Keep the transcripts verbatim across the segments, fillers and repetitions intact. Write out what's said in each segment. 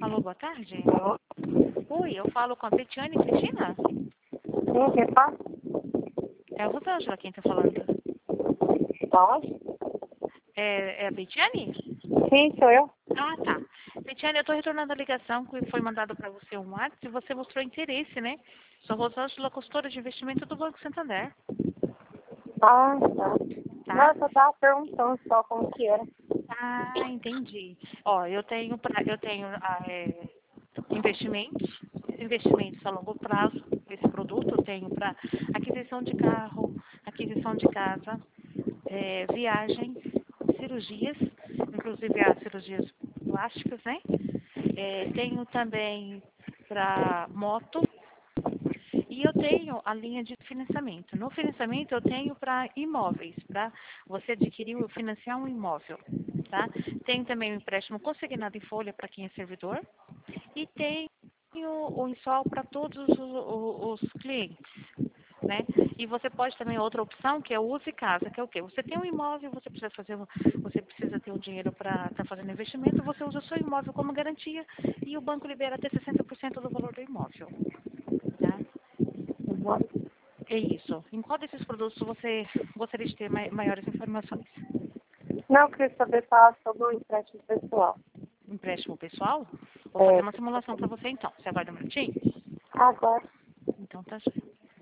Alô, boa tarde. Alô? Oi, eu falo com a Betiane Cristina? Sim, quem fala? É a Rosângela quem está falando. Onde? É, é a Betiane? Sim, sou eu. Ah, tá. Betiane, eu estou retornando a ligação que foi mandada para você um WhatsApp e você mostrou interesse, né? Sou Rosângela, consultora de investimento do Banco Santander, Ah, tá. tá? Não, eu só tava perguntando só como que era. Ah, entendi. Ó, eu tenho, pra, eu tenho ah, é, investimentos, investimentos a longo prazo. Esse produto eu tenho para aquisição de carro, aquisição de casa, é, viagem, cirurgias, inclusive as cirurgias plásticas, né? É, tenho também para moto e eu tenho a linha de financiamento. No financiamento eu tenho para imóveis, para você adquirir ou financiar um imóvel, tá? Tenho também o empréstimo consignado em folha para quem é servidor e tenho o INSOL para todos os, os- os clientes, né? E você pode também outra opção que é o use casa, que é o quê? Você tem um imóvel, você precisa fazer, um- você precisa ter um dinheiro para estar fazendo investimento, você usa o seu imóvel como garantia e o banco libera até sessenta por cento do valor do imóvel, tá? Uhum. É isso. Em qual desses produtos você gostaria de ter mai- maiores informações? Não, eu queria saber falar sobre o empréstimo pessoal. Empréstimo pessoal? Vou fazer É, uma simulação para você então. Você aguarda um minutinho? agora. Então tá já.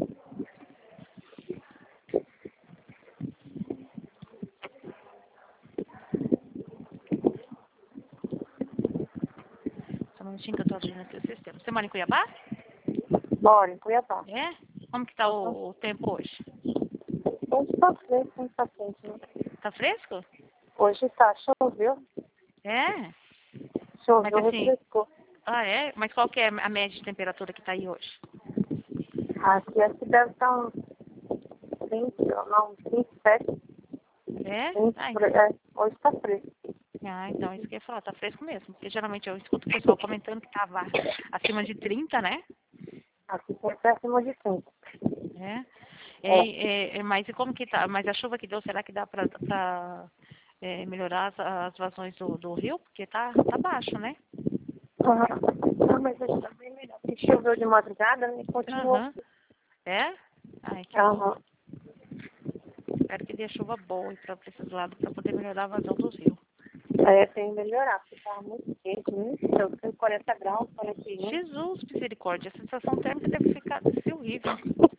Só um minutinho que eu tô abrindo aqui o sistema. Você mora em Cuiabá? Bora, em Cuiabá. É? Como que tá Uhum. o, o tempo hoje? Hoje tá fresco, não tá quente, né? Tá fresco? Hoje tá, choveu. É? Mas Choveu, assim, refrescou. ah é? Mas qual que é a média de temperatura que tá aí hoje? Aqui acho que deve estar uns vinte, não, uns vinte e sete, É? vinte, Ah, por aí. É, hoje tá fresco. ah, então isso que eu ia falar, tá fresco mesmo. Porque geralmente eu escuto o pessoal comentando que tava acima de trinta, né? Aqui sempre é acima de trinta. É? É, É. é, é, mas e como que tá? Mas a chuva que deu, será que dá pra, pra é, melhorar as, as vazões do, do rio? Porque tá, tá baixo, né? Uhum. Não, mas hoje tá bem melhor. Porque choveu de madrugada, né? E continuou. Aham. É? Ai, que bom. Aham. Espero que dê chuva boa para esses lados para poder melhorar a vazão dos rios. É, tem que melhorar, porque tava muito quente, muito frio, tem quarenta graus, quarenta e um. Jesus, misericórdia, a sensação térmica deve ficar deve ser horrível.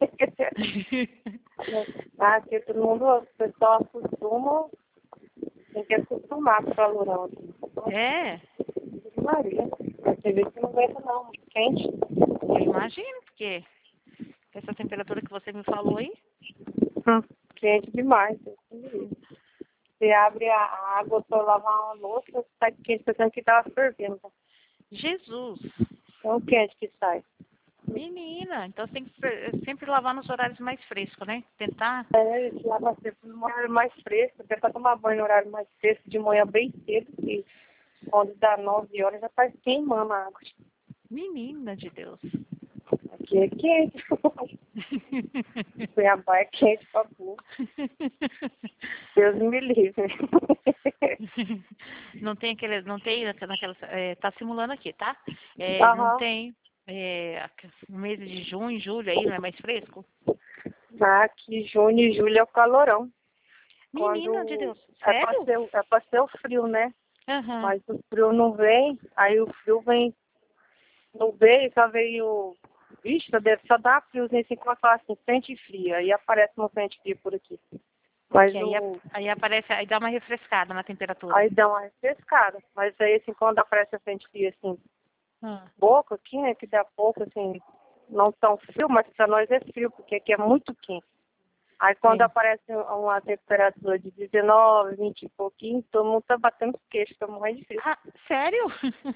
Ah, aqui todo mundo, o pessoal acostuma, tem que acostumar com o calorão aqui. É, Maria, você vê que não aguenta não, muito quente. eu imagino, porque essa temperatura que você me falou aí. Hum, quente demais. Você abre a a água para lavar uma louça, sai quente, pensando que tava fervendo. Jesus, Tão quente que sai. menina, então você tem que fe- sempre lavar nos horários mais frescos, né? Tentar. É, esse lava sempre no horário mais fresco, até para tomar banho no horário mais fresco, de manhã bem cedo, que quando dá nove horas já tá queimando a água. Menina de Deus. Aqui é quente. Cuiabá é quente pra burro. Deus me livre. Não tem aquele, não tem naquela, é, tá simulando aqui, tá? É, não Aham. tem, é, no mês de junho, julho aí, não é mais fresco? Aqui, junho e julho é o calorão. Menina de Quando Deus, é pra sério? ser, é pra ser o frio, né? Aham. Mas o frio não vem, aí o frio vem, não veio, só veio. Vixe, só deve só dar friozinho assim, como eu falo assim, frente fria. Aí aparece uma frente fria por aqui. Mas Que aí, ap- o. aí aparece, aí dá uma refrescada na temperatura. Aí dá uma refrescada. Mas aí assim, quando aparece a frente fria assim, Ah, pouco aqui, né? Que dá pouco, assim, não tão frio, mas pra nós é frio, porque aqui é muito quente. Aí quando é. aparece uma temperatura de dezenove, vinte e pouquinho, todo mundo tá batendo os queixos, tá morrendo de frio. Ah, sério?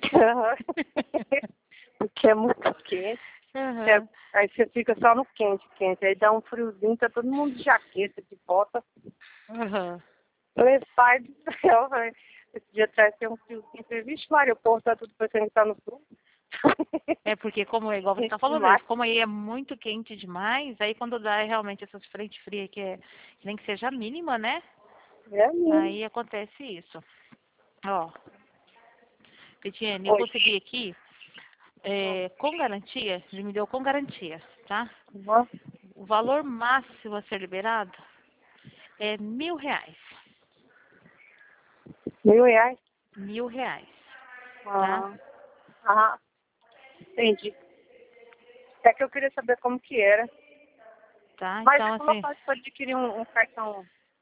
Porque é muito quente. É, Aham. aí você fica só no quente, quente. Aí dá um friozinho, tá todo mundo de jaqueta, de bota. Aham. Eu falei, pai do céu, velho. Esse dia atrás tem um friozinho. Eu falei, vixe, Maria, o povo tá tudo parecendo que tá no sul. É porque como é igual você tá Quente falando demais. mesmo, como aí é muito quente demais, aí quando dá realmente essas frentes frias que é, que nem que seja a mínima, né? É mesmo. Aí acontece isso. Ó, Petiane, eu Oi. vou seguir aqui é, com garantia, ele me deu com garantia, tá? Uhum. O valor máximo a ser liberado é mil reais. Mil reais? Mil reais, tá? Ah, ah, entendi. É que eu queria saber como que era. Tá? Mas Então, como eu assim, faço para adquirir um, um cartão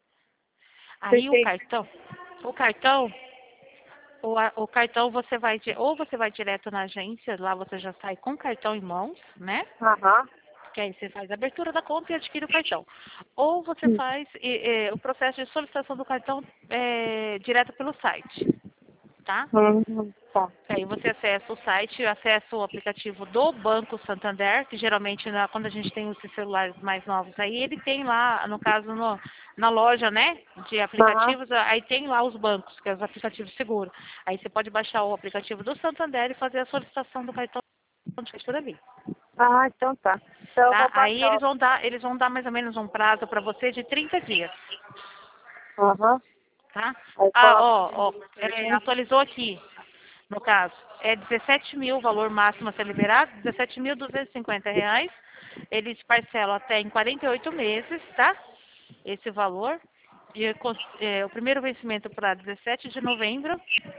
aí o prepaid? cartão, o cartão, o, a- o cartão você vai, di- ou você vai direto na agência, lá você já sai com o cartão em mãos, né? Aham. Que aí você faz a abertura da conta e adquire o cartão. Ou você Hum. faz e, e, o processo de solicitação do cartão é, direto pelo site, tá? Hum, tá. Aí você acessa o site, acessa o aplicativo do Banco Santander, que geralmente na- quando a gente tem esses celulares mais novos aí, ele tem lá, no caso, no- na loja, né, de Aham. aplicativos, aí tem lá os bancos, que é os aplicativos seguros. Aí você pode baixar o aplicativo do Santander e fazer a solicitação do cartão de crédito por ali, Ah, então tá. Então eu tá? vou Aí baixar. eles vão dar, eles vão dar mais ou menos um prazo para você de trinta dias, Aham. tá? Aí Ah, coloca ó, o ó, número é, certinho. atualizou aqui. No caso, é dezessete mil o valor máximo a ser liberado, dezessete mil duzentos e cinquenta reais. Eles parcelam até em quarenta e oito meses, tá? Esse valor. E cons- é, o primeiro vencimento para dezessete de novembro.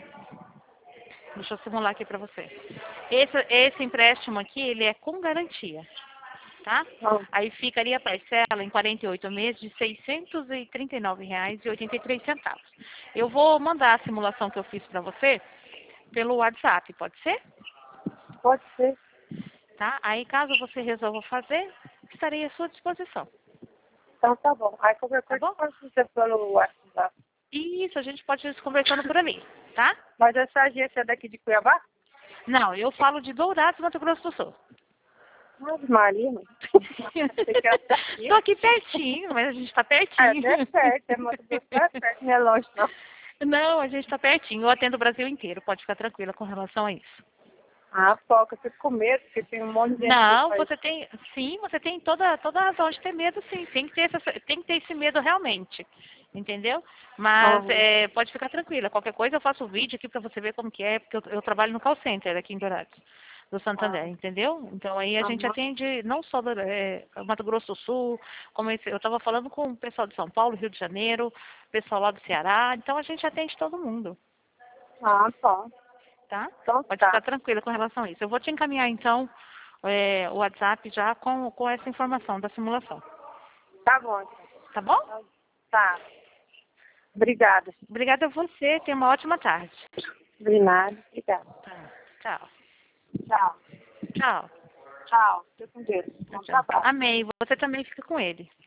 Deixa eu simular aqui para você. Esse, esse empréstimo aqui, ele é com garantia, tá? Ah, Aí ficaria a parcela em quarenta e oito meses de seiscentos e trinta e nove reais e oitenta e três centavos. Eu vou mandar a simulação que eu fiz para você pelo WhatsApp, pode ser? pode ser. Tá? Aí, caso você resolva fazer, estarei à sua disposição, Então tá bom. Aí qualquer tá coisa eu bom? faço você pelo WhatsApp. Isso, a gente pode ir conversando por ali, tá? Mas essa agência é daqui de Cuiabá? Não, eu falo de Dourados, Mato Grosso do Sul. Ave Maria, mãe. Você quer aqui? Tô aqui pertinho, mas a gente tá É, pertinho. é perto, é Mato Grosso é perto, não é longe não. Não, a gente tá pertinho. Eu atendo o Brasil inteiro, pode ficar tranquila com relação a isso. Ah, foca, eu fico com medo, porque tem um monte de gente que Não, faz. você tem, sim, você tem toda, toda a razão de ter medo, sim. Tem que ter, essa, tem que ter esse medo realmente, entendeu? Mas Aham, é, pode ficar tranquila. Qualquer coisa eu faço um vídeo aqui para você ver como que é, porque eu, eu trabalho no call center aqui em Dourados, do ah, Santander, entendeu? Então aí a gente aham. atende não só do, é, Mato Grosso do Sul, como esse, eu estava falando com o pessoal de São Paulo, Rio de Janeiro, pessoal lá do Ceará, então a gente atende todo mundo, Ah, tá. tá? Então Pode ficar tá. tranquila com relação a isso. Eu vou te encaminhar então é, o WhatsApp já com, com essa informação da simulação. Tá bom. Tá bom? Tá. Obrigada. Obrigada a você. Tenha uma ótima tarde. De nada. Obrigada. Tá. Tchau. Tchau. Tchau. Tchau. Fica com Deus. Bom Tchau. trabalho. Amei. Você também fica com ele.